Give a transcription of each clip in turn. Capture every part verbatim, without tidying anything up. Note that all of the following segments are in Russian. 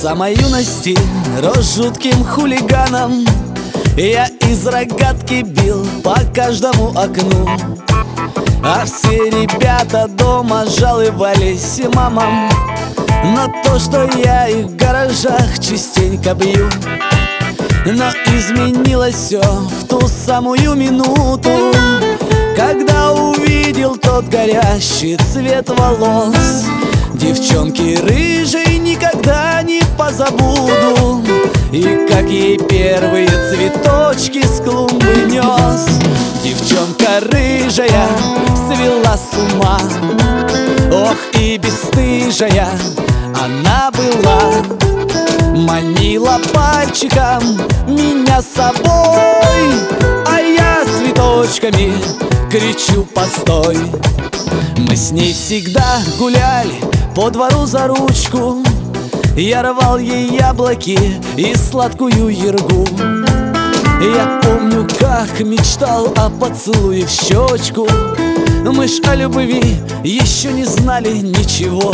самой юности рос жутким хулиганом. Я из рогатки бил по каждому окну, а все ребята дома жаловались мамам на то, что я их в гаражах частенько бью. Но изменилось все в ту самую минуту, когда увидел тот горящий цвет волос девчонки рыжей, никогда не позабуду. И как ей первые цветочки с клумбы нес. Девчонка рыжая свела с ума, ох, и бесстыжая она была. Манила пальчиком меня с собой, а я цветочками кричу: постой. Мы с ней всегда гуляли по двору за ручку. Я рвал ей яблоки и сладкую яргу. Я помню, как мечтал о поцелуе в щечку. Мы ж о любви еще не знали ничего.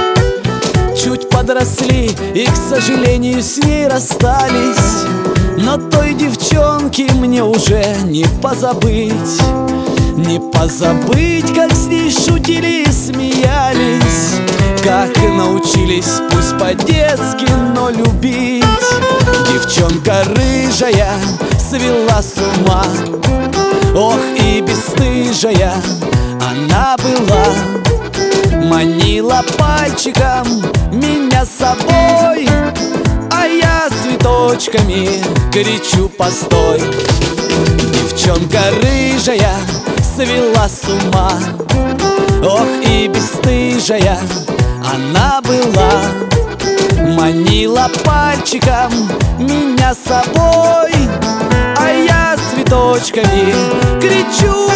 Чуть подросли и, к сожалению, с ней расстались. Но той девчонки мне уже не позабыть. Не позабыть, как с ней шутили и смеялись, как научились, пусть по-детски, но любить. Девчонка рыжая свела с ума, ох, и бесстыжая она была. Манила пальчиком меня с собой, а я цветочками кричу: постой. Девчонка рыжая свела с ума, ох, и бесстыжая она была. Манила пальчиком меня с собой, а я цветочками кричу: